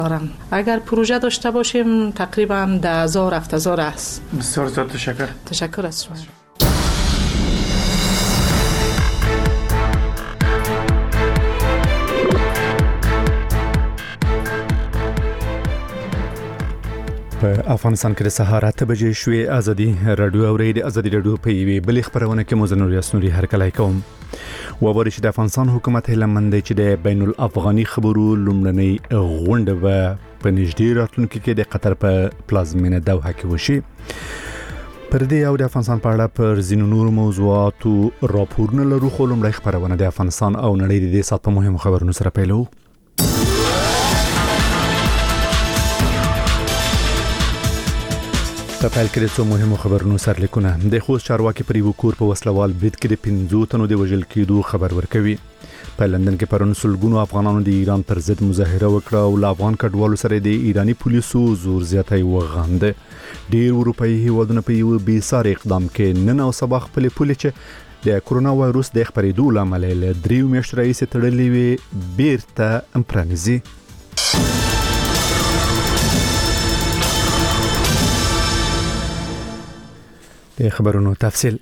اگر پروژه داشته باشیم تقریبا 10,000 7,000 است. بسیار زیاد تشکر. تشکر از شما. په افغانستان کې د سهار 8 بجې شوې ازادي رادیو اورید ازادي رادیو په یوې بلې خبرونه کې مزنور یاسنوري هرکلای کوم وبوري چې د افغانستان حکومت هلمند چې د بین الافغاني خبرو لومړنۍ غونډه په نږدې راتلونکي کې د قطر په پلازمینه دوحه کې وشي. پر دې او د افغانستان په اړه پر ځینو نورو موضوعاتو راپورونه لرو خو لومړی خبرونه د افغانستان او نړۍ د دې سات په مهمو خبرونو سره پیلو. په پیل کې د څو مهمو خبرونو سرلیکونه. د خوست چارواکي پر یو کور په وسلوال برید کې د 15 تنو د وژل کېدو خبر ورکوي. په لندن کې پرون سلګونو افغانانو د ایران پر ضد مظاهره وکړه او له افغان کډوالو سره د ایرانی پولیسو زور زیاتی وغانده. ډیر اروپایي هیوادونه په یو بې ساري اقدام کې نن او سبا خپل پولې چې د کورونا وایروس د خپرېدو لامل له 3 میاشتې راهیسې تړلې وي بیرته پرانیزي. د خبرونو تفصیل.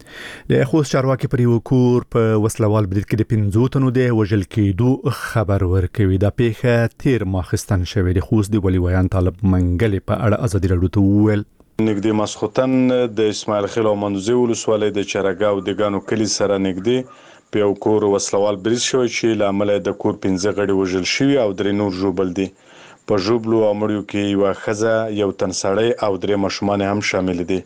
د خوست چارواکي پر یو کور په وسلوال برید کې د 15 تنو د وژل کېدو خبر ورکوي. دا پیښه تیر ماخستن شوې. د خوست دی ولي ویان طالب منګل په اړه ازادي رادیو ته وویل نږدې ماسختن د اسماعیل خیل او منځي ولسوالۍ د چرګاو د ګانو کلی سره نږدې په یو کور وسلوال برید شوی چې لامل د کور 15 غړي وژل شوی او 3 نور ژوبل دي. په ژوبلو امړو کې یو خزه یو تنسړی او 3 ماشومان هم شامل دي.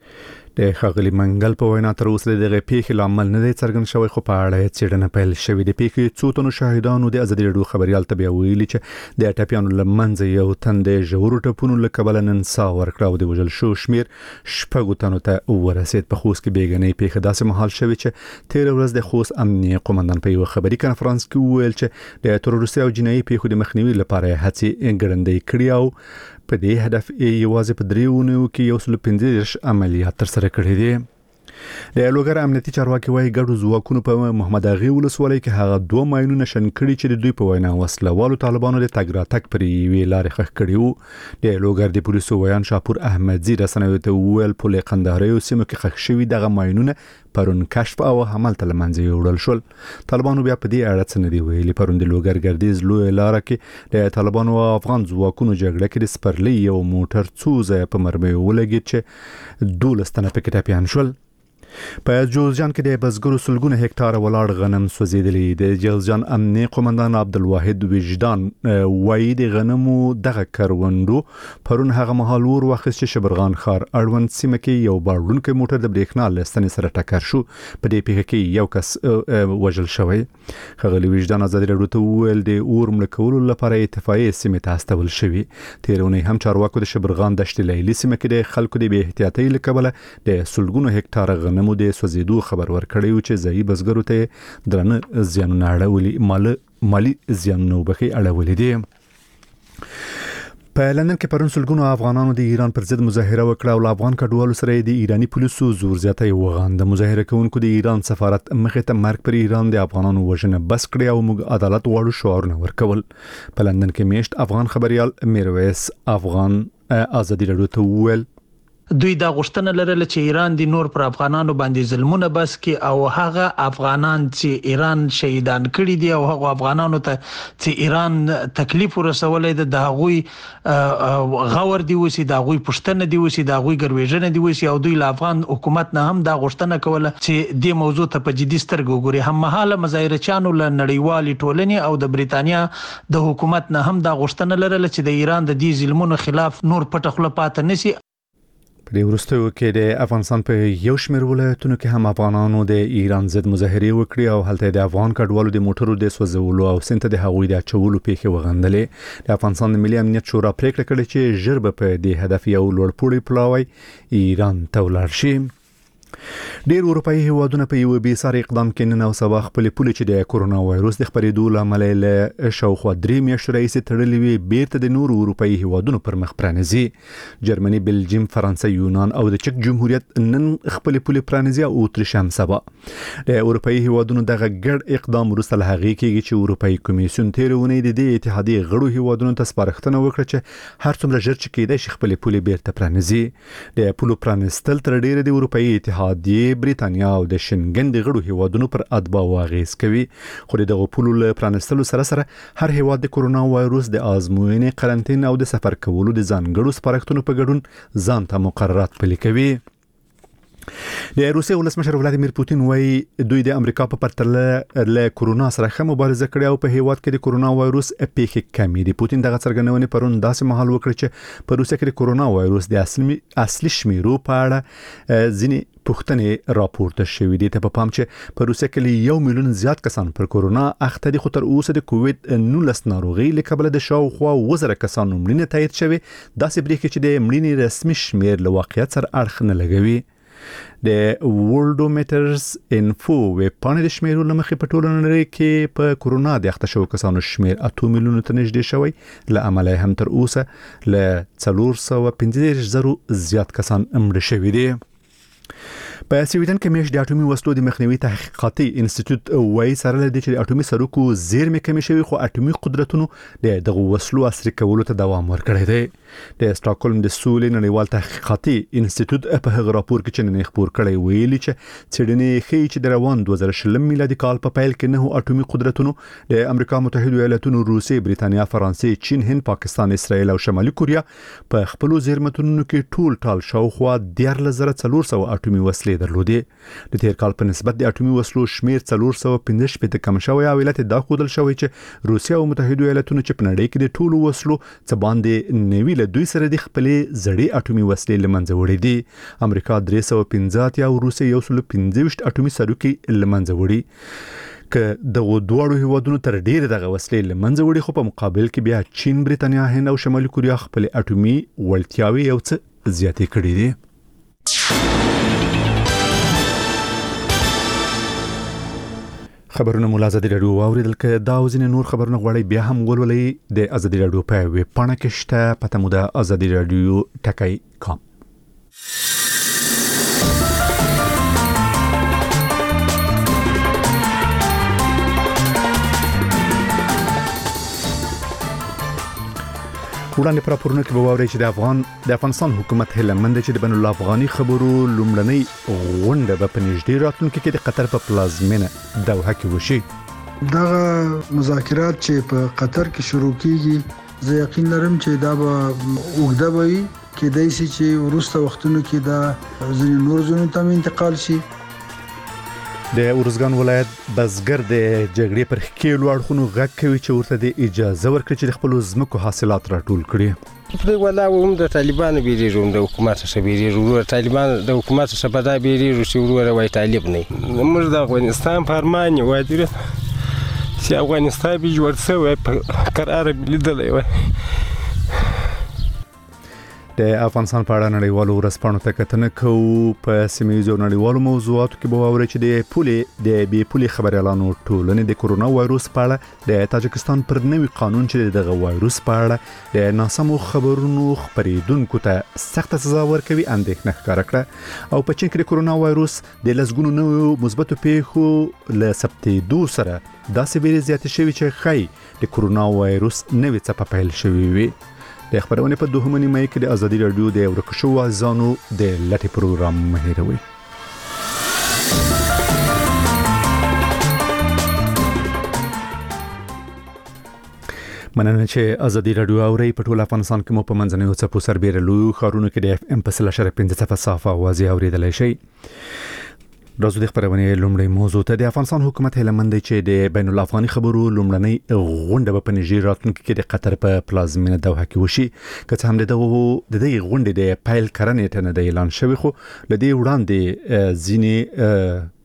د خغلی منګل په وینا تر اوسه دغه پیښې لامل نه دی څرګند شوی خو په اړه څېړنه پیل شوې. د پیښې څو تنو شاهدانو د ازادي رادیو خبريال ته ویلي چې د ټاپیانو لمنځ یو تن د ژورو ټپونو له کبل نن سا ورکړه او د وژل شو شمیر شپږو تنو ته ورسید. په خوست کې بیګنې پیښه داسې مهال شوې چې تیر ورځ د خوست امنیه قومندان په یو خبري کانفرنس کې ویل چې د تروریستي او جنایي پیښو د مخنیوي لپاره هڅې ګړندې کړې او په دې هدف یوازې په 3 اونیو کې 115 عملیات ترسره کړي دي. د لوګر امنیتي چارواکي وايي ګډو ځواکونو په محمد اغي ولسوالۍ کې هغه 2 ماینونه شن کړي چې د دوی په وینا وسلوالو طالبانو د تګ راتګ پر وی لارې خخ کړي وو. د لوګر د پولیسو ویان شاپور احمدزي رسنوي ته ویل په قندهار او سیمه کې خخ شوی دغه ماینونه پرون کشف او حمل تل منځي وړل شول. طالبانو بیا په دې اړه څه نه دی ویلي. پرون د لوګر ګردیز لوی لار کې د طالبانو او افغان ځواکونو جګړه کې د سپرلی یو موټر څوزه په مرمۍ ولګید چې 12 تنه پکې ټاپیان شول. په جوزجان کې د بزګرو سلګونه هکتار ولاړ غنم سوځیدلي. د جوزجان امنیه قومندان عبدالواحد وجدان وایي د غنمو دغه کروندو پرون هغه مهال ور واخیست چې شبرغان ښار اړوند سیمه کې یو باړونکو موټر د بریښنا لستنې سره ټکر شو. په دې پیښه کې یو کس وژل شوی. خغلی وجدان ازادي رادیو ته ویل د اور ملکولو لپاره اتفاقیه سیمه ته استول شوی. تیرونه هم چارواکو د شبرغان دشت لیلی سیمه کې د خلکو د بې احتیاطۍ لکبله د سلګونو هکتار غنم نمو د سوځیدو خبر ورکړی چې ځای بزګرو ته درنه زیانونه اړولي مالی زیانونه وبخي اړولي دي. په لندن کې پرون سلګونو افغانانو د ایران پر ضد مظاهره وکړه او افغان کډوالو سره د ایرانی پولیسو زور زیاتی وغانده. مظاهره کوونکو د ایران سفارت مخې ته مرګ پر ایران د افغانانو وژنه بس کړی او موږ عدالت غواړو شعارونه ورکول. په لندن کې میشت افغان خبريال میرویس افغان ازادي رادیو ته وویل دوی دا غوښتنه لرله چې ایران د نور پر افغانانو باندې ظلمونه بس کړي او هغه افغانان چې ایران شهیدان کړي دي او هغه افغانانو ته چې ایران تکلیف ورسولې ده د هغوی غور دی وسی د هغوی پښتنه دی وسی د هغوی ګرویژنه دی وسی او دوی له افغان حکومت نه هم دا غوښتنه کوله چې د موضوع ته په جدي سترګو وګوري. هم مهاله مظاهرچیانو له نړیوالې ټولنې او د بریتانیا د حکومت نه هم دا غوښتنه لرله چې د ایران د دې ظلمونو خلاف نور پټ خله پاتې نشي. په وروستیو کې د افغانستان په یو شمېر ولایتونو کې هم افغانانو د ایران ضد مظاهرې وکړې او هلته د افغان کډوالو د موټرو د سوځولو او سنت د هغوی د چولو پیښې وغندلې. د افغانستان د ملي امنیت شورا پریکړه کړې چې ژر به په دې هدف یو لوړپوړی پلاوی ایران ته ولاړ شي. ډېر اروپאي هیوادونه په یو بي ساري اقدام کې نن او سبا خپل پولې چې د کورونا وایروس د خپرېدو لامل له شاوخوا 3 میاشتې راهیسې تړلې وي بیرته د نورو اروپאي هیوادونو پر مخ پرانیزي. جرمني، بلجیم، فرانسه، یونان او د چک جمهوریت نن خپل پولې پرانیزي او اتریش هم سبا. د اروپאي هیوادونو دغه ګډ اقدام وروسته له هغې کېږي چې اروپאي کمیسیون تیرونې د دې اتحادیې غړو هیوادونو ته سپارښتنه وکړه چې هر څومره ژر چې کېدای شي خپل پولې بیرته پرانیزي. د پولو پرانیستل تر ډیره د اروپאي اتحادیې بریتانیا او د شنګن د غړو هیوادونو پر اتباع واغیز کوي. خو دغه پولو له پرانستلو سره سره هر هیواد د کورونا وایروس د آزموینې، قرنطین او د سفر کولو د ځانګړو سپارښتنو په ګډون ځان ته مقررات پلي کوي. د روسیې ولسمشر ولادیمیر پوتین وایي دوی د امریکا په پرتله له کورونا سره ښه مبارزه کړې او په هیواد کې د کورونا وایروس پیښې کمې دي. پوتین دغه څرګندونې پرون داسې مهال وکړ چې په روسیې کې د کورونا وایروس د اصلي شمیرو په اړه ځینې پوښتنې راپورته شوې دي. ته په پام چې په روسیې کې 1 میلیون زیات کسان پر کورونا اخته دي، خو تر اوسه د کووید 19 ناروغي له کبله د شاوخوا 1000 کسانو مړینه تایید شوې. داسې بریښي چې د مړینې رسمي شمیر له واقعیت سره اړخ نه لګوي. د ورلډومیټرز انفو ویب پاڼې د شمیرو لمخې په ټوله نړۍ کې په کورونا د اخته شوو کسانو شمیر 8 میلیونو ته نږدې شوی. له امله هم تر اوسه له 415,000 زیات کسان مړه شوي دي. په سویډن کې مېش د اټومي وسلو د مخنیوي تحقیقاتي انسټیټیوټ وایي سره لدې چې د اټومي سرکو زیرمې کمې شوي، خو اټومي قدرتونو دغه وسلو عصري کولو ته دوام ورکړی دی. د سټاکهولم د سولې نړیوال تحقیقاتي انسټیټیوټ په هغه راپور کې چې نن خبر کړی ویلي چې څېړنې ښیي چې د روان 2020 میلادي کال په پیل کې 9 اټومي قدرتونو د امریکا متحده ایالاتونو، روسیې، بریتانیا، فرانسې، چین، هند، پاکستان، اسرائیل او شمالي کوریا په خپل زیرمتونو کې ټول شاوخوا 13400 اټومي وسلې درلودې. د تیر کال په نسبت د اټومي وسلو شمیر 415 کم شوی او علت دا ښودل شوی چې روسیه او متحده ایالاتونو چې په نړۍ کې د ټولو وسلو څخه باندې نوي له دوی سره د خپلې زړې اټومي وسلې لمنځه وړي دي. امریکا 315 او روسیه 115 اټومي سرکې لمنځه وړي. که دغه دوه هیوادونو تر ډیره دغه وسلې لمنځه وړي، خو په مقابل کې بیا چین، بریتانیا، هند او شمالي کوریا خپل اټومي وړتیاوي یو څه زیاتې کړې دي. خبرونه مولا ازادي رادیو واوریدل. که دا وزین نور خبرونه غواړي بیا هم ولولئ د ازادي رادیو په ویب پاڼه کې شته، پته مو د ازادي رادیو ټکی.com. وړاندې پر راپورونه کې به واورئ چې د افغانستان حکومت هیله مند چې د بین الافغاني خبرو لومړنۍ غونډه به په نږدې راتلونکي کې د قطر په پلازمینه دوحه کې وشي. دغه مذاکرات چې په قطر کې شروع کیږي، زه یقین لرم چې دا به اوږده وي، کېدای شي چې وروسته وختونو کې دا ځینې نور ځایونو ته انتقال شي. د ارزګان ولایت بزګر د جګړې پر ښکېلو اړخونو غږ کوي چې ورته د اجازه ورکړي چې د خپل ځمکو حاصلات راټول کړي. په ولا هم د طالبانو بیریږي، د حکومت څخه بیریږي، طالبان د حکومت څخه په دا بیریږي چې ورور وای طالب نه. موږ د افغانستان فرمان وای چې افغانستان به جوړ شوی په قرار لیدلای وای. د افغانستان په اړه نړیوالو ورځپاڼو ته کتنه کوو. په سیمه‌ییزو نړیوالو موضوعاتو کې به واورئ چې د بې پولې خبريالانو ټولنې د کورونا وایروس په اړه د تاجکستان پر نوي قانون چې دغه وایروس په اړه د ناسمو خبرونو خبرېدونکو ته سخت سزا ورکوي اندېښنه ښکاره کړه. او په چین کې د کورونا وایروس د لسګونو نوو مثبتو پیښو له ثبتېدو سره داسې ویرې زیاتې شوي چې ښایي د کورونا وایروس نوې څپه پیل شوې وي. د خبرونه په دوهمه نیمه کې د ازادي رادیو د ورکو شو ځانو د لټي پروګرام مهیروي. مننه چې ازادي رادیو اوري. په ټول افغانستان کې مو په منځنیو څپو سربېره لوی ښارونو کې د اف ام په 3.5 صافه اوازې اوریدلای شي. راځو د خبرونه لومړی موضوع ته. د افغانستان حکومت هیله مند چې د بین الافغاني خبرو لومړنۍ غونډه په نږدې راتلونکي کې د قطر په پلازمینه دوحه کې وشي. که څه هم د دې غونډې د پیل کړنې ته نه اعلان شوی، خو لدې وړاندې ځینې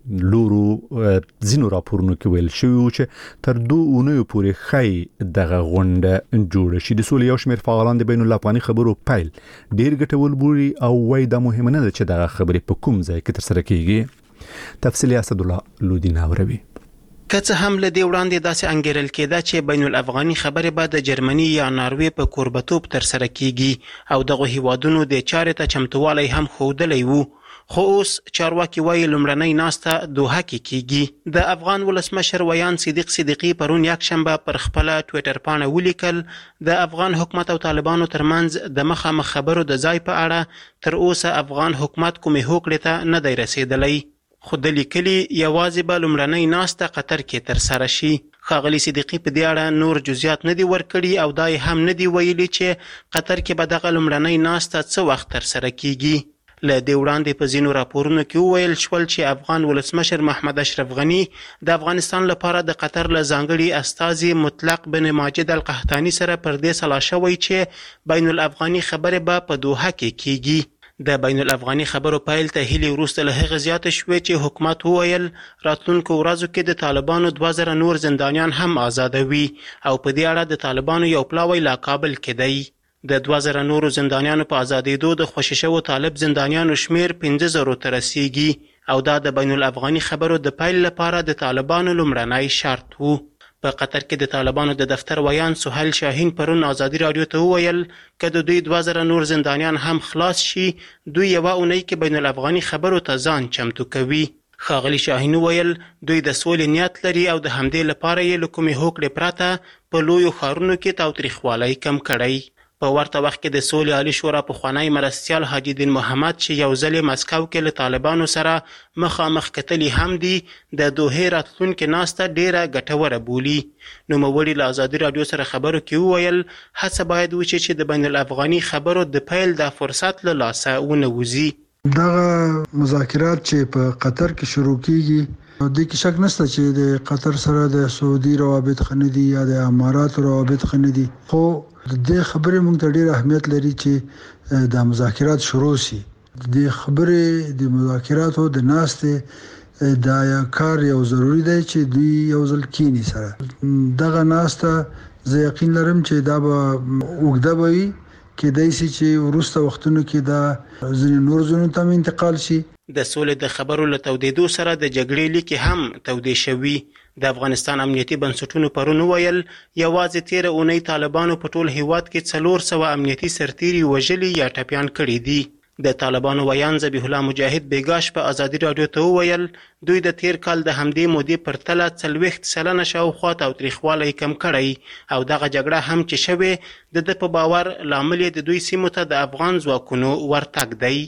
لورو زینو راپورونو کې ویل شوی چې تر 2 اونیو پورې خای دغه غونډه جوړ شي. د سولې یو شمېر فعالان د بین الافغاني خبرو پیل ډیر ګټول بوري او وایي دا مهمه نه ده چې دغه خبرې په کوم ځای کې ترسره کیږي. تفصیل اسد الله لودین اوروي. که څه هم له دې وړاندې داسې انګیرل کېده چې بین الافغاني خبرې به د جرمني یا ناروې په کوربتوب ترسره کیږي او دغه هیوادونو د چارې ته چمتووالی هم ښودلی وو، خو اوس چارواکي وایي لومړنۍ ناسته دوحه کې کیږي. د افغان ولسمشر ویان صدیق صدیقي پرون یکشنبه پر خپله ټویټر پاڼه ولیکل د افغان حکومت او طالبانو ترمنځ د مخامخ خبرو د ځای په اړه تر اوسه افغان حکومت کومې هوکړې ته نه دی رسېدلی، خو د لیکلي یوازې به لومړنۍ ناسته قطر کې ترسره شي. ښاغلي صدیقي په دې اړه نور جزئیات نه دي ورکړي او دا هم نه دي ویلي چې قطر کې به دغه لومړنۍ ناسته څه وخت ترسره کیږي. له دې وړاندې په ځینو راپورونو کې وویل شول چې افغان ولسمشر محمد اشرف غني د افغانستان لپاره د قطر له ځانګړي استازي مطلق بن ماجد القحطاني سره پر دې سلا شوی چې بین الافغاني خبرې به په دوحه کې کیږي. د بین الافغاني خبرو پیل ته هیلې وروسته له هغه زیاته شوې چې حکومت وویل راتلونکو ورځو کې د طالبانو 2000 نور زندانیان هم آزادوي او په دې اړه د طالبانو یو پلاوی لا کابل کې دی. د 2000 نورو زندانیانو په آزادېدو د خوشي شوو طالب زندانیانو شمیر 50,000 ته رسیږي او دا د بین الافغاني خبرو د پیل لپاره د طالبانو لومړنی شرط وو. په قطر کې د طالبانو د دفتر ویان سهیل شاهین پرون آزادي رادیو ته وویل که د دوی 2000 نور زندانیان هم خلاص شي دوی یوه اونۍ کې بین الافغاني خبرو ته ځان چمتو کوي. ښاغلي شاهین وویل دوی د سولې نیت لري او د همدې لپاره یې له کومې هوکړې پرته په لویو ښارونو کې تاوتریخوالی کم کړی. په ورته وخت کې د سولې عالي شورا پخوانی مرستیال حاجي دین محمد چې یو ځل یې مسکو کې له طالبانو سره مخامخ کتلي هم دي د دوحې راتلونکې ناسته ډیره ګټوره بولي. نوموړي له ازادي راډیو سره خبرو کې وویل هڅه باید وشي چې د بین الافغاني خبرو د پیل د فرصت له لاسه ونه وځي. دغه مذاکرات چې په قطر کې شروع کیږي د کې شک نشته چې د قطر سره د سعودي روابط خندي یا د امارات روابط خندي، خو د دې خبرې موږ ته ډېر اهمیت لري چې د مذاکرات شروع شي. د خبرې د مذاکراتو د ناستې دا کار یو ضروری دی چې دوی یو ځل کینی سره دغه ناسته زه یقین لرم چې دا به اوږده به وي، کېدای شي چې وروسته وختونو کې دا ځینې نور ځایونو ته انتقال شي. د سولې د خبرو له تودېدو سره د جګړې لیکې هم تودې شوي. د افغانستان امنیتي بنسټونو پرون وویل یوازې تیره اونۍ طالبانو په ټول هیواد کې 400 امنیتي سرتیري وژلي یا ټپیان کړي دي. د طالبانو ویان ذبیح الله مجاهد بیګاش په ازادي راډیو ته وویل دوی د تیر کال د همدې مودې پرتله 40% شاوخوا تاوتریخوالی کم کړی او دغه جګړه هم چې شوې د په باور لامل یې د دوی سیمو ته د افغان ځواکونو ورتګ دی.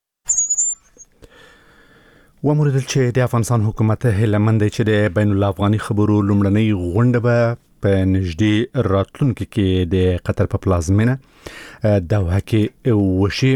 وموردل چې د افغانستان حکومت هیله مند چې د بین الافغاني خبرو لومړنۍ غونډه به په نږدې راتلونکي کې د قطر په پلازمینه دوحه کې وشي.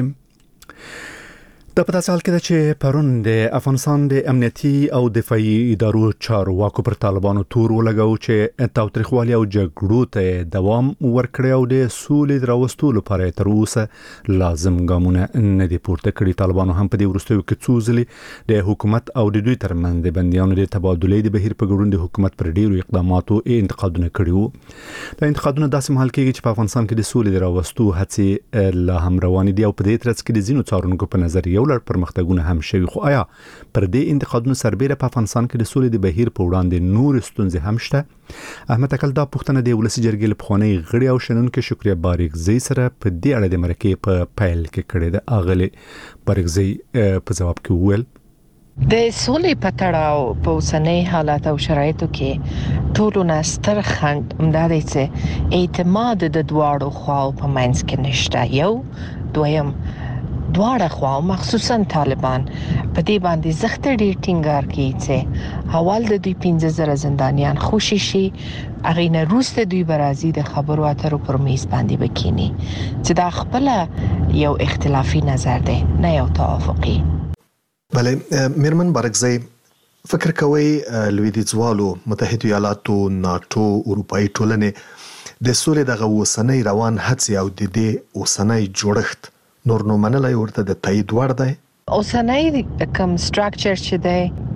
د په داسې حال کې ده چې پرون د افغانستان د امنیتي او دفاعي ادارو چارواکو پر طالبانو تور ولګاو چې تاوتریخوالي او جګړو ته دوام ورکړي او د سولې راوستلو لپاره تر اوسه لازم ګامونه نه دي پورته کړي. طالبانو هم په دې وروستیو کې څو ځلې د حکومت او د دوی ترمنځ د بندیانو د تبادلې د بهیر په ګډون د حکومت پر ډیرو اقداماتو انتقادونه کړي وو. دا انتقادونه داسې مهال کېږي چې په افغانستان کې د سولې د راوستو هڅې لا هم روانې دي او په دې ترڅ کې د ځینو څارونکو په نظر یو لړ پرمختګونه هم شوي، خو آیا پر دې انتقادونو سربیره په افغانستان کې د سولې د بهیر په وړاندې نور ستونزې هم شته؟ احمد اکل دا پوښتنه د ولسی جرګې له پخواني غړي او شنونکو شکریا بارګزی سره په دې اړه د مرکې په پیل کې کړې ده. اغلی بارګزی په جواب کې وویل د سولې په تړاو په اوسنۍ حالات او شرایطو کې ټولو نه ستر خنډ همدا دی چې اعتماد د دواړو خواو په منځ کې نشته. یو دویم دواړه خوا مخصوصا طالبان په دې باندې زخت ډیر ټینګار کوي چې اول د دوی 15,000 زندانیان خوشي شي، هغه نه روسته دوی برازي د خبرو اترو پر میز باندې بکینی چې دا خپل یو اختلافي نظر دی نه یو توافقي. بله میرمن بارګزی فکر کوي لویدیځوالو متحده ایالاتو ناتو اروپאי ټولنې د سولې دغه وسنۍ روان هڅې او د دې وسنۍ جوړښت نور نو منلای ورته د تایید وړ دی. اوسنۍ کوم سټراکچر چې دی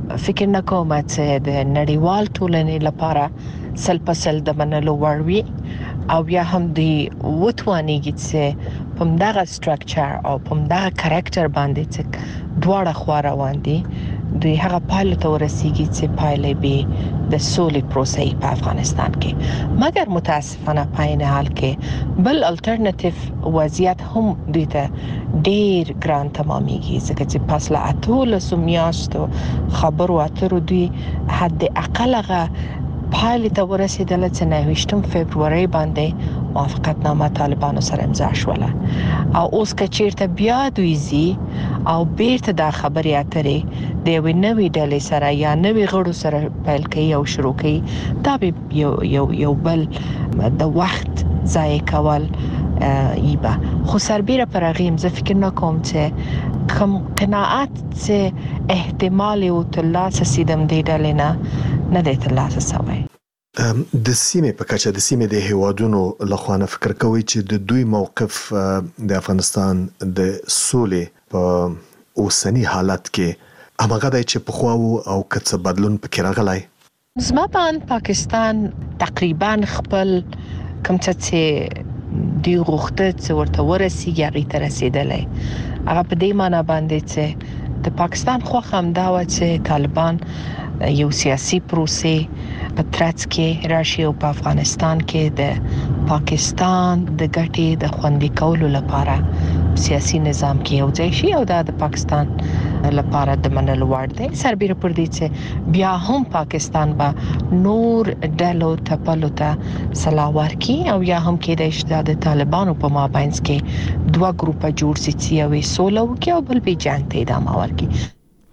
فکر نه کوم چې د نړیوال ټولنې لپاره سلپسل د منلو وړ وي او بیا هم دی وتوانیږي چې په دغه سټرکچر او په دغه کریکټر باندې چې دواړه خوا روان دي دوی هغه پایله ته ورسیږي چې پایله به د سولې پروسې په افغانستان کې مګر متاسفانه په عین حال کې بل الټرنیټیو وضعیت هم دوی ته ډیر ګران تمامېږي ځکه چې پس له اتو میاشتو خبرو اترو دوی حد اقلغه پایله ته ورسېدل چې 9 فبرवरी باندې موافقتنامه طالبانو سره امضا شوله او اوس که چیرته بیا دوی زی او بیرته د خبرې اترې د یوې نوې ډلې سره یا نوې غړو سره پیل کوي او شروع کوي دا به یو بل د وخت ضایع کول ایبه خو سربیره پر غیم زه فکر نکوم چې کوم قناعت چې احتمال او تلاسه سیدم دی ډلې نه دی تلاسه سوی د سیمې په کچه د سیمې د هیوادونو لخوانه فکر کوي چې د دوی موقف د افغانستان د سولې په اوسنی حالت کې همغه دی چې په خواو او کڅ بدلون پکې راغلی زما په پاکستان تقریبا خپل کوم چې دی غوښته چې ورته ورسیږي هغه ته رسیدلې هغه په دې معنی باندې چې د پاکستان خو هم دا و چې طالبان یو سیاسي پروسې په ترڅ کې راشي او په افغانستان کې د پاکستان د ګټې د خوندي کولو لپاره سیاسي نظام کې یو ځای شي او دا د پاکستان لپاره د منلو وړ دی سربیره پر دې چې بیا هم پاکستان به نور ډلو ټپلو ته سلاح ورکړي او یا هم کېدای د طالبانو په مابینځ کې دوه ګروپه جوړ شي چې یو سوله وکړي او بل به جنگ ته ادامه ورکړي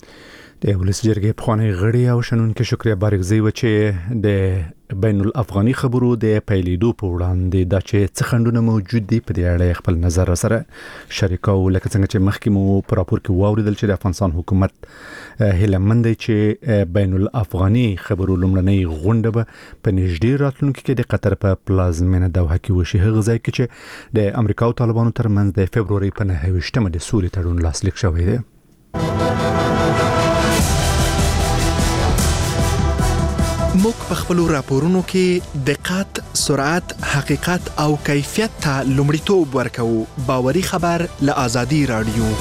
د ولس جرګې پخوانی غړي او شنونکو شکریا بارګزی و چې د بین الافغاني خبرو د پیلیدو په وړاندې د چې څخندونه موجود دي په دې اړه خپل نظر سره شریکو لکه څنګه چې مخکې مو پر راپور کې واوریدل چې د افغانستان حکومت هیلمند چې بین الافغاني خبرو لمړنۍ غونډه به په نږدې راتلونکي کې د قطر په پلازمینه دوحه کې وشي هغه ځای کې چې د امریکا او طالبانو ترمنځ د فبرवरी په 9 د سولې تړون لاسلیک شوی دی موږ په خپل راپورونو کې دقت، سرعت، حقیقت او کیفیت ته لومړیتوب ورکوو. باوري خبر له آزادي رادیو.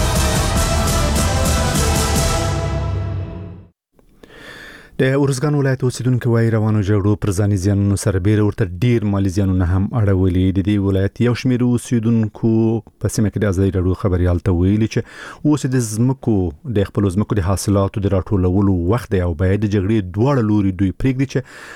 د ارزګان ولایت اوسیدونکو وايي روانو جګړو پر ځاني زیانونو سره بیره ورته ډیر مالی زیانونه هم اړولي دي. د ولایت یو شمېر اوسیدونکو په سیمه کې د آزادي رادیو خبريال ته ویلي چې اوس د زمکو د خپل زمکو د حاصلاتو د راټولولو وخت دی او باید د جګړې دواړه لوري دوی پرېږدي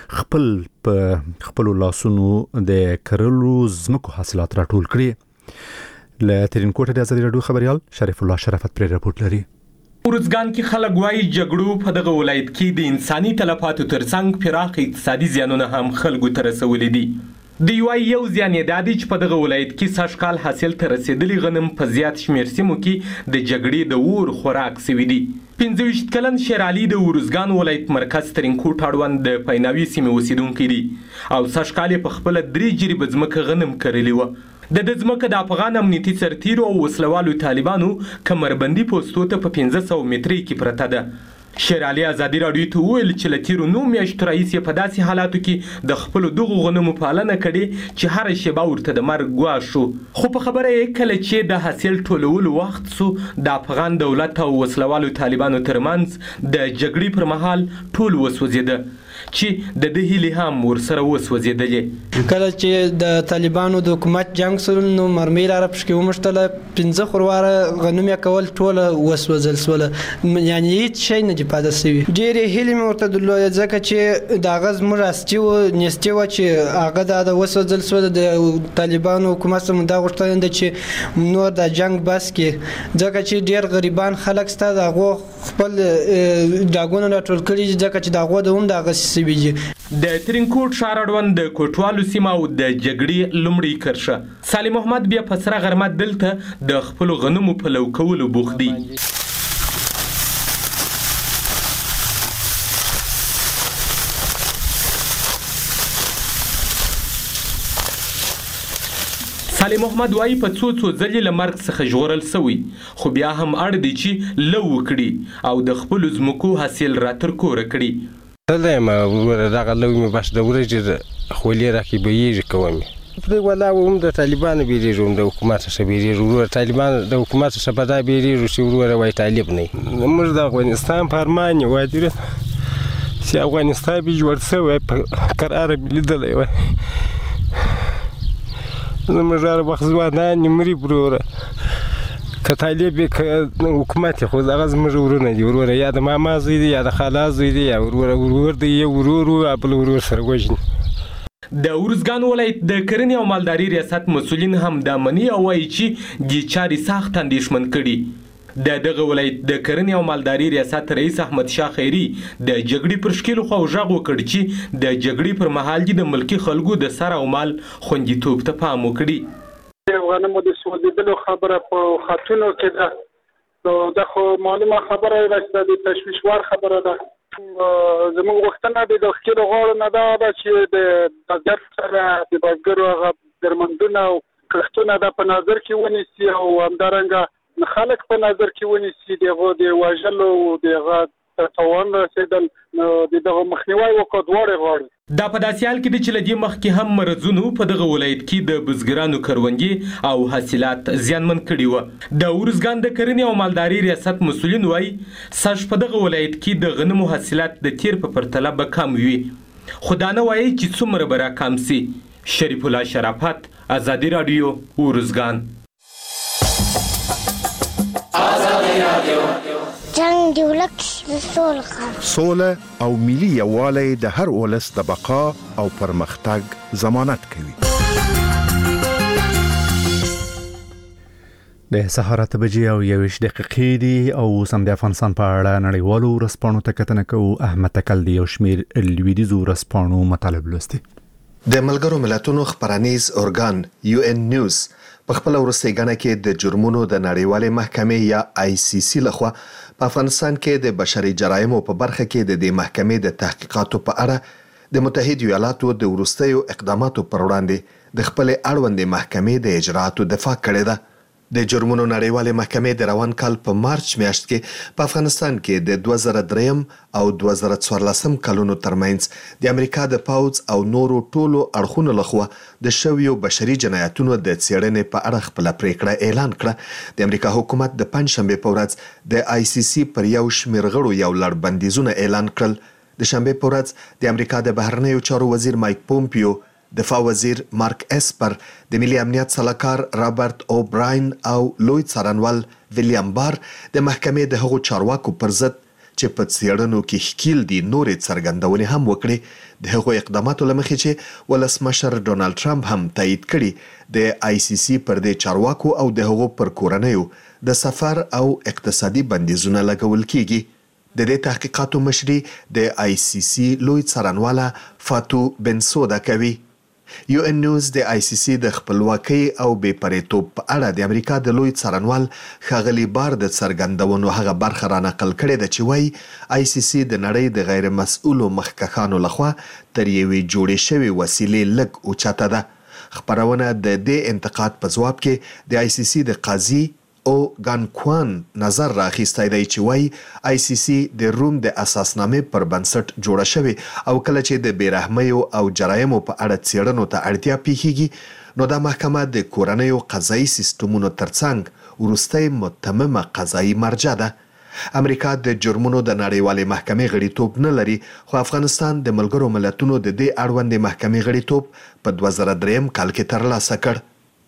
چې خپل لاسونو د کرلو زمکو حاصلات راټول کړي. له ترینکوټه د آزادي رادیو خبريال شریف الله شرافت پر راپورټ لري. ارزګان کې خلک وایي جګړو په دغه ولایت کې د انساني تلفاتو ترڅنګ پراخ اقتصادي زیانونه هم خلکو ته رسولي دي. د یو زیان یې دا دی چې په دغه ولایت کې سږکال حاصل ته رسېدلي غنم په زیات شمېر سیمو کې د جګړې د اور خوراک سوي دي. 25 کلن شیر علي د ارزګان ولایت مرکز ترینکوټ اړوند د پیناوي سیمې اوسیدونکی دی او سږکال یې په خپله 3 جریبه ځمکه غنم کرلې وه. د ځمکه د افغان امنیتي سرتیرو او وسلوالو طالبانو کمربندي پوستو ته په 1500 مترې کې پرته ده. شیر علي آزادي رادیو ته وویل چې له تیرو 9 میاشتو راهیسې په داسې حالاتو کې د خپلو دغو غنمو پالنه کړې چې هره شیبه ورته د مرګ ګواښ شو. خو په خبره یې کله چې د حاصل ټولولو وخت سو د افغان دولت او وسلوالو طالبانو ترمنځ د جګړې پر مهال ټول وسوځېده چې د دې هیلې هم ورسره وسوځېدلې. کله چې د طالبانو د حکومت جنگ سره نو مرمۍ را پښکې ومشتله 15 خورواره غنم یې کول ټول وسوځل سول یعنی هیڅ شی نه پاتې شوی. ډېرې هیلې مې ورته درلودې ځکه چې د هغه زموږ راستي و نیستي وه چې هغه د وسوځل سول. د طالبانو حکومت څخه دا غوښتنه ده چې نور د جنگ بس کړي ځکه چې ډېر غریبان خلک شته د هغو خپل ډاګونه راټول کړي ځکه چې د هغو د هم د هغه سوي دي. د ترینکوټ ښار اړوند د کوټوالو سیمه او د جګړې لومړۍ کرښه سالم محمد بیا په سره غرمه دلته د خپلو غنمو په لو کولو بوخت دی. صالح محمد وایي په څو ځلې له مرګ څخه ژغورل سوی، خو بیا هم اړ دی چې لو وکړي او د خپلو ځمکو حاصل را تر کوره کړي. تله یم وروره دغه لو مې بس د ورځې خولې راکې بهیږي کوم پرې ولا هم د طالبانو بیریږو هم د حکومت څخه بیریږو وروره طالبان د حکومت څخه په دا بیریږو چې وروره وایي طالب نه موږ د افغانستان په ارمان یو وادره چې افغانستان به جوړ سوی په قراره مې لیدلی وای زموږ هر وخت ځوانان مري وروره که طالب که حکومت خو هغه زموږ ورونه دي وروره یا د ماما زوی دی یا د خالا زوی دی یا ورور دی یا ورور بل ورور سره وژني. د ارزګان ولایت د کرنې او مالداري ریاست مسؤلین هم دا مني او وایي چې دې چارې سخت اندېښمن کړي. د دغه ولایت د کرنې او مالداري ریاست رئیس احمد شاه خیري د جګړې پر شکلو خو غږ وکړ چې د جګړې پر مهال د ملکی خلکو د سر او مال خوندیتوب ته پام وکړي. غنمو د سوځیدلو خبره په خاتونو کې ده، دا خو معلومه خبره ده چې د تشویشوار خبره ده. زموږ وختونه د ښکیلو غاړو نه ده چې د بزګر سره د بزګرو هغه درمندونه او کښتونه ده په نظر کې ونیسي او همدارنګه خلک په نظر کې ونیسي دغه د وژلو دغه تاوان رسېدل د دغه مخنیوي وکړو دواړه غواړي. دا په داسې حال کې دی چې له دې مخکې هم مرضونو په دغه ولایت کې د بزګرانو کروندې او حاصلات زیانمن کړي وو. د ارزګان د کرنې او مالداري ریاست مسؤلین وایي سږ په دغه ولایت کې د غنمو حاصلات د تیر په پرتله به کم وي، خو دا نه وایي چې څومره به راکم سي. شریف الله شرافت، ازادي راډیو، ارزګان. جنگ دی ولک د سوله او ملي یووالی د هر ولس د بقا او پرمختګ ضمانت کوي. د سهار 8 بجې او 21 دقیقې دي او سم د افغانستان په اړه نړیوالو ورځپاڼو ته کتنه کوو. احمد تکل دی او شمیر لویدیزو ورځپاڼو مطالب لوستي. د ملګرو ملتونو خبرنیز ارګان UN نیوز په خپل ورستۍ غاڼه کې د جرمونو د نړیوالې محکمې یا ICC لخوا په افغانستان کې د بشري جرایمو په برخه کې د دې محکمې د تحقیقاتو په اړه د متحده ایالاتو د ورستیو اقداماتو پر وړاندې د خپل اړوندې محکمې د اجرااتو دفاع کړې ده. د جرمونو نړیوالې محکمې د روان کال په مارچ میاشت کې په افغانستان کې د 2003 او 2014 کلونو ترمنځ د امریکا د پاوځ او نورو ټولو اړخونو لخوا د شویو بشري جنایتونو د څېړنې په اړه خپل پریکړه اعلان کړه. د امریکا حکومت د پنځشنبه په ورځ د ICC پر یو شمېر غړو یو لړ بندیزونه اعلان کړل. د شنبه په ورځ د امریکا د بهرنیو چارو وزیر مایک پومپیو، دفاع وزیر مارک اسپر، د ملي امنیت سلاکار رابرټ اوبراین او لوی څارنوال ویلیام بار د محکمې د هغو چارواکو پر ضد چې په څېړنو کې ښکیل دي نورې څرګندونې هم وکړي. د هغو اقداماتو له مخې چې ولسمشر ډونالد ټرمپ هم تایید کړي د ICC پر دې چارواکو او د هغو پر کورنیو د سفر او اقتصادي بندیزونه لګول کیږي. د دې تحقیقاتو مشري د ICC لوی څارنواله فاتو بنسودا کوي. UN نیوز د ICC د خپلواکۍ او بې پرېتوب په اړه د امریکا د لوی څارنوال ښاغلي بار د څرګندونو هغه برخه را نقل کړې ده چې وایي ICC د نړۍ د غیر مسؤلو مخکښانو لخوا تر یوې جوړې شوې وسیلې لږ اوچته ده. خپرونه د دې انتقاد په ځواب کې د ICC د قاضي او ګانکوان نظر راخیستی دی چې وایي ICC د روم د اساسنامې پر بنسټ جوړه شوې او کله چې د بېرحمیو او جرایمو په اړه څېړنو ته اړتیا پیښیږي نو دا محکمه د کورنیو قضایي سیستمونو ترڅنګ وروستی متممه قضایي مرجع ده. امریکا د جرمونو د نړیوالې محکمې غړیتوب نه لري، خو افغانستان د ملګرو ملتونو د دې اړوندې محکمې غړیتوب په 2003 کال کې ترلاسه کړ.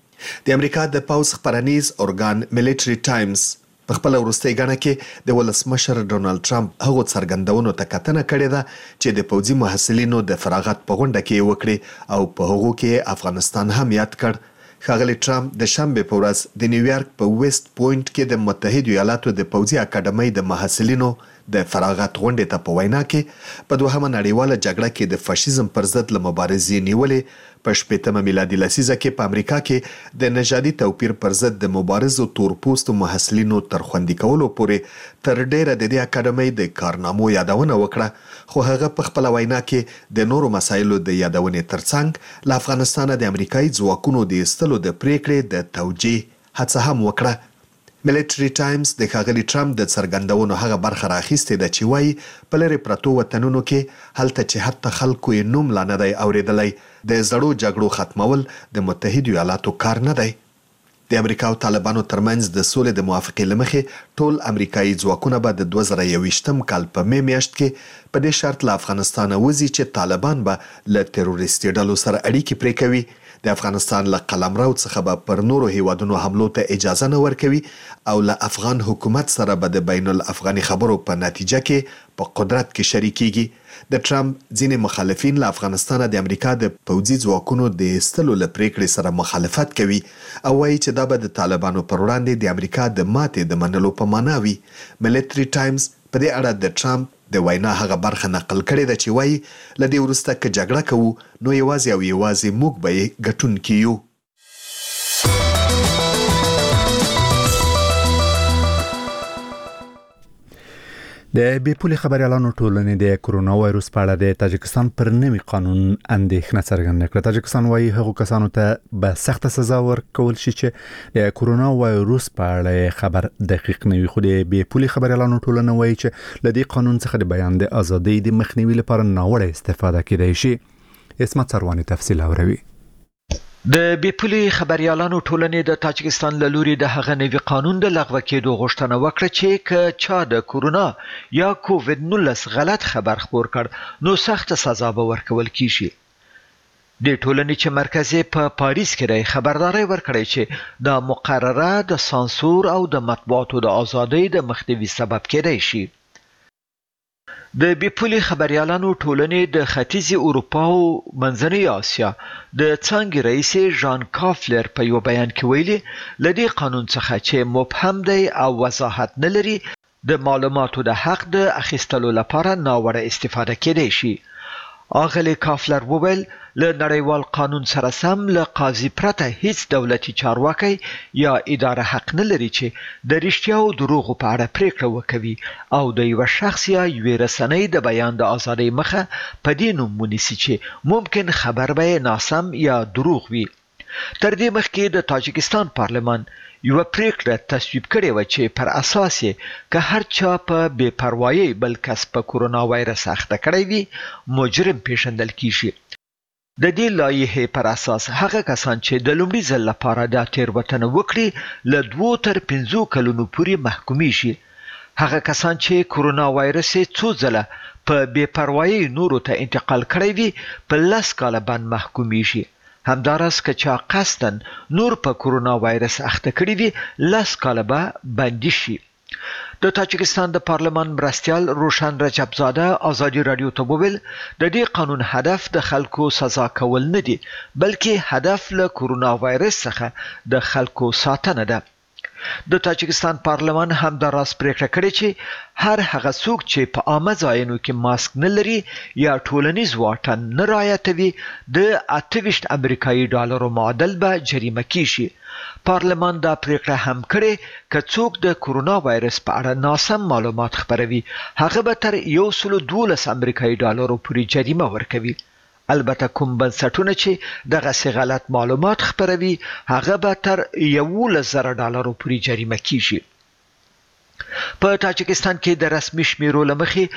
د امریکا د پاوځ خبرنیز ارګان ملټري ټایمز په خپل وروستۍ غاڼه کې د ولسمشر ډونالد ټرمپ هغو څرګندونو ته کتنه کړې ده چې د پوځي محصلینو د فراغت په غونډه کې وکړي او په هغو کې افغانستان هم یاد کړ. ښاغلي ټرمپ د شنبه په ورځ د نیویارک په ویست پوینټ کې د متحده ایالاتو د پوځي اکاډمۍ د محصلینو د فراغت غونډې ته په وینا کې په دوهمه نړیواله جګړه کې د فاشیزم پر ضد له مبارزې نیولې، په 18مه میلادي لسیزه کې په امریکا کې د نژادي توپیر پر ضد د مبارزو تورپوستو محصلینو تر خوندي کولو پورې تر ډیره د دې اکاډمۍ د کارنامو یادونه وکړه، خو هغه په خپل وینا کې د نورو مسایلو د یادونې ترڅنګ له افغانستان د امریکایي ځواکونو د ایستلو د پریکړې د توجیه هڅه هم وکړه. ملټری ټایمز د ښاغلي ټرمپ د څرګندونو هغه برخه راخیستې ده چې وایي په لرې پرتو وطنونو کې هلته چې حتی خلکو یې نوم لا نه دی اورېدلی، د زړو جګړو ختمول د متحدو ایالاتو کار نه دی. د امریکا او طالبانو ترمنځ د سولې د موافقې له مخې ټول امریکایي ځواکونه به د 2021 کال په می میاشت کې په دې شرط له افغانستانه وځي چې طالبان به له تروریستي ډلو سره اړیکې پرې کوي، د افغانستان له قلمرو څخه به پر نورو هیوادونو حملو ته اجازه نه ورکوي او له افغان حکومت سره به د بین الافغاني خبرو په نتیجه کې په قدرت کې شریکيږي. د ټرمپ ځینې مخالفین له افغانستان د امریکا د پوځي ځواکونو د ایستلو له پریکړې سره مخالفت کوي او وایي چې دا به د طالبانو پر وړاندې د امریکا د ماتې د منلو په معنا وي. ملټری ټایمز په دې اړه د ټرمپ د وینا هغه برخه نقل کړې ده چې وایي له دې وروسته که جګړه کوو نو یوازې موږ به یې ګټونکي یو. د بیپولي خبريالانو ټولنې د کرونا وایروس په اړه د تاجکستان پر نوي قانون اندېښنه څرګنده کړه. تاجکستان وایي هغو کسانو ته به سخت سزا ورکول شي چې د کرونا وایروس په اړه خبر دقیق نه وي، خو د بیپولي خبريالانو ټولنه وایي چې له دې قانون څخه د بیان د ازادۍ د مخنیوي لپاره ناوړه استفاده کېدای شي. اسمت سروانی تفصیل اوري. د بیپولي خبريالانو ټولنې د تاجکستان له لوري د هغه نوي قانون د لغوه کېدو غوښتنه وکړه چې که چا د کورونا یا کووید 19 غلط خبر خپور کړ نو سخت سزا به ورکول کیږي. د ټولنې چې مرکز په پاریس کې خبرداري ورکړې چې د مقرره د سانسور او د مطبوعاتو د ازادۍ د مخنیوي سبب کېدای شي. د بیپولي خبريالانو ټولنې د ختیځي اروپا او منځنۍ اسیا د څنګه رئیس ژان کافلر په یو بیان کې ویلي لدی قانون څخه چې مبهم دی او وضاحت نه لري د معلوماتو د حق د اخیستلو لپاره ناوړه استفاده کېدای شي. اغلی کافلر وویل له نړیوال قانون سره سم له قاضي پرته هیڅ دولتي چارواکي یا اداره حق نه لري چې د رښتیا او دروغو په اړه پریکړه وکوي او د یو شخص یا یو رسنۍ د بیان د ازادۍ مخه په دې نوم ونیسي چې ممکن خبر به ناسم یا دروغ وي. تر دې مخکې د تاجکستان پارلمان یو پریکړه تصویب کړې و چې پر اساس که هر چا په بے پروايي بل کس په کورونا وایرس اخته کړی وي مجرم پیژندل کیږي. د دې لایحې پر اساس هغه کسان چې د لومړي ځل لپاره د تیروتنه وکړي له 2 تر 5 کلونو پورې محکومي شي. هغه کسان چې کورونا وایرس څو ځله په بے پروايي نورو ته انتقال کړی وي په 10 کاله باندې محکومي شي. همدارس که چا قصدن نور په کورونا وایرس اخته کړی وي 10 کاله به بندي شي. د تاجکستان د پارلمان مرستیال روشن رجبزاده ازادي رادیو ته وویل د دې قانون هدف د خلکو سزا کول نه دي بلکې هدف له کورونا وایرس څخه د خلکو ساتنه ده. د تاجکستان پارلمان هم د راس پریکړه کړې چې هر هغه څوک چې په عامه ځایونو کې ماسک نه لري یا ټولنیز واټن نه رعایتوي د 28 امریکایي ډالرو معادل به جریمه کیږي. پارلمان دا پریکړه هم کړې چې څوک د کورونا وایرس په اړه ناسم معلومات خپروي هغه به تر 112 امریکایي ډالرو پورې جریمه ورکوي. البته کوم بنسټونه چې دغه سي غلط معلومات خپروي هغه به تر 11,000 ډالرو پورې جریمه کیږي. په تاجکستان کې د رسمي شمیرو لمخې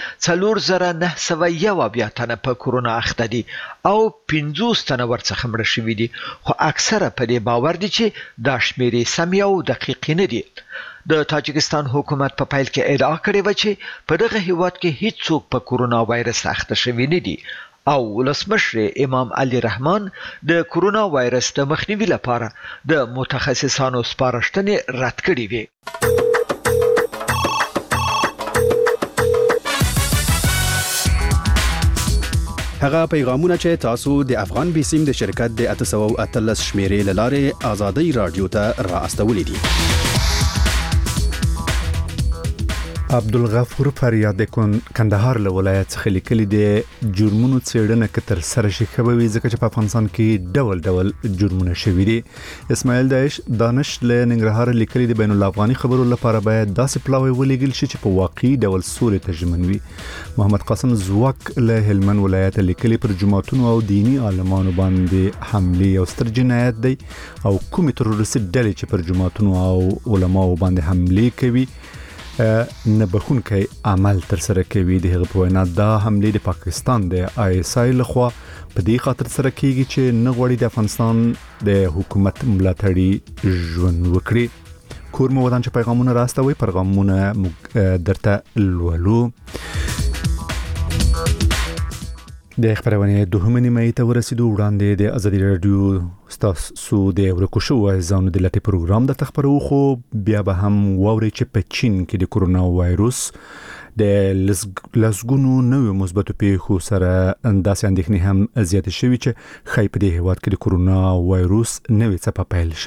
4,901 تنه په کورونا اخته دي او 50 تنه ورڅخه مړه شوي دي، خو اکثره په دې باور دي چې دا شمیرې سمې او دقیقې نه دي. د تاجکستان حکومت په پیل کې ادعا کړې و چې په دغه هیواد کې هیڅ څوک په کورونا وایرس اخته شوي نه دي او ولسمشر امام علي رحمان د کورونا وایرس د مخنیوي لپاره د متخصصانو سپارښتنې رد کړې وې. هغه پیغامونه چې تاسو د افغان بیسیم د شرکت د 813 شمیرې لاره آزادۍ رادیو ته را استولې دي. عبدالغفور فریاد کندهار له ولایت څخه لیکلي د جرمونو څېړنه کې تر سره شي کوي ځکه چې په افغانستان کې ډول ډول جرمونه شوي دي. اسماعیل دانش له ننګرهار لیکلي د بین الافغاني خبرو لپاره باید داسې پلاوی ولېږل شي چې په واقعي ډول سولې ته ژمن وي. محمد قاسم زواک له هلمند ولایت لیکلي پر جماعتونو او دینی عالمانو باندې حمله یو ستر جنایت دی او کومې تروریستي ډلې چې پر جماعتونو او علماو باندې حمله کوي نه بخونکی عمل تر سره کوي. د هغه په وینا دا حمله د پاکستان د ISI لخوا په دې خاطر سره کیږي چې نه غواړي د افغانستان د حکومت ملاتړي ژوند وکړي. کور مو ودان چې پیغامونه راستوي پیغامونه درته لولو. د خبرونه دوهمه نیمه ته ورسېدو وړاندې د ازادي رادیو ستاسو د ورکو شو ځانو د لټي پروګرام د تخبرو خو بیا به هم ووري چې په چین کې د کورونا وایروس د لسګونو نوو مثبتو پیښو سره انداسې اندېښنې هم زیاتې شوې چې خای په دې هیواد کې د کورونا وایروس نوې څپه پیل شي.